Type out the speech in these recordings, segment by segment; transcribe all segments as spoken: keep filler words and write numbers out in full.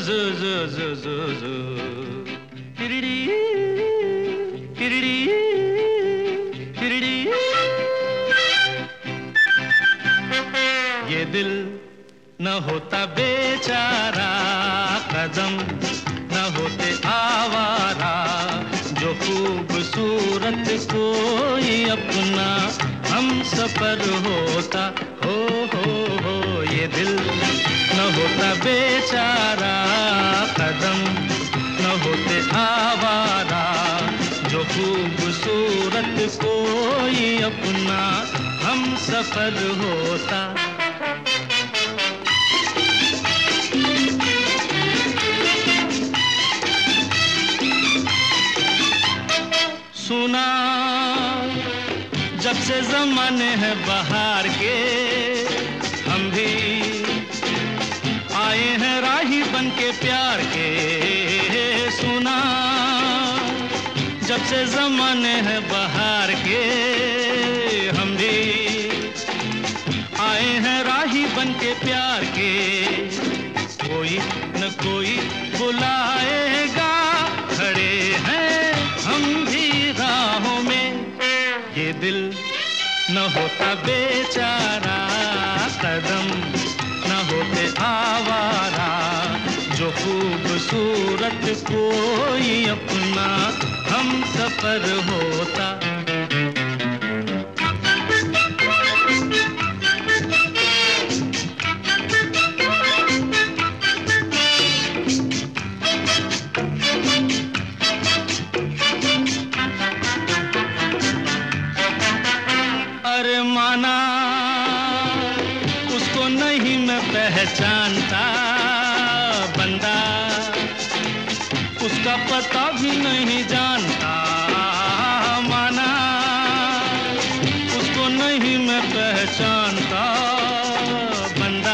zu zu zu zu zu टिरिडी टिरिडी टिरिडी ये दिल न होता बेचारा, कदम न होते आवारा, जो खूबसूरत कोई अपना हम सफर होता। हो हो हो ये दिल न होता बेचारा, कदम न होते आवारा, जो खूबसूरत कोई अपना हम सफर होता। सुना जब से ज़माने हैं बहार के, हम भी आए हैं राही बन के प्यार के। सुना जब से ज़माने हैं बहार के, हम भी आए हैं राही बन के प्यार के। कोई न कोई बुलाएगा, खड़े हैं हम भी राहों में। ये दिल न होता बेचारा, कदम न होते आवारा, जो खूबसूरत कोई अपना हम सफर होता। अरे माना उसको नहीं मैं पहचानता, बंदा उसका पता भी नहीं जानता। माना उसको नहीं मैं पहचानता, बंदा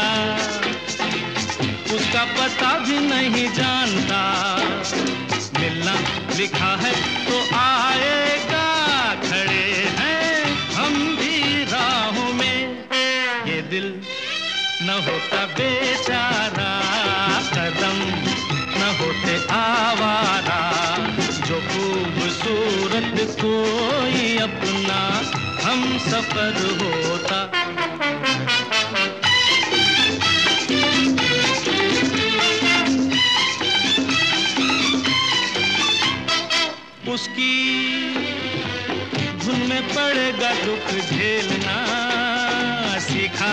उसका पता भी नहीं जानता। मिलना लिखा है तो आएगा, खड़े हैं हम भी राहों में। ये दिल न होता बेचारा, कदम न होते आवारा, जो खूबसूरत कोई अपना हम सफर होता। उसकी धुन में पड़ेगा दुख झेलना सीखा,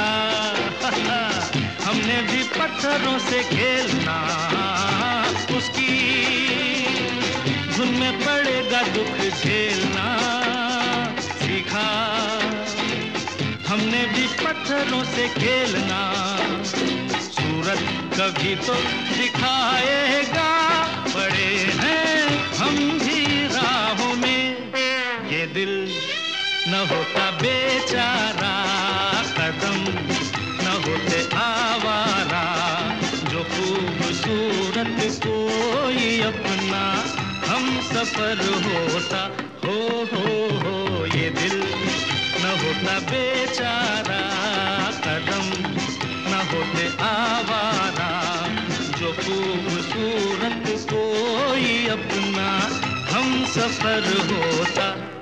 हमने भी पत्थरों से खेलना। उसकी धुन में पड़ेगा दुख झेलना सीखा, हमने भी पत्थरों से खेलना। सूरत कभी तो दिखाएगा, पड़े हैं हम भी राहों में। ये दिल न होता बेचारा, कदम न होते आवारा, जो खूबसूरत कोई अपना हम सफर होता। हो हो हो ये दिल न होता बेचारा, कदम न होते आवारा, जो खूबसूरत कोई अपना हम सफर होता।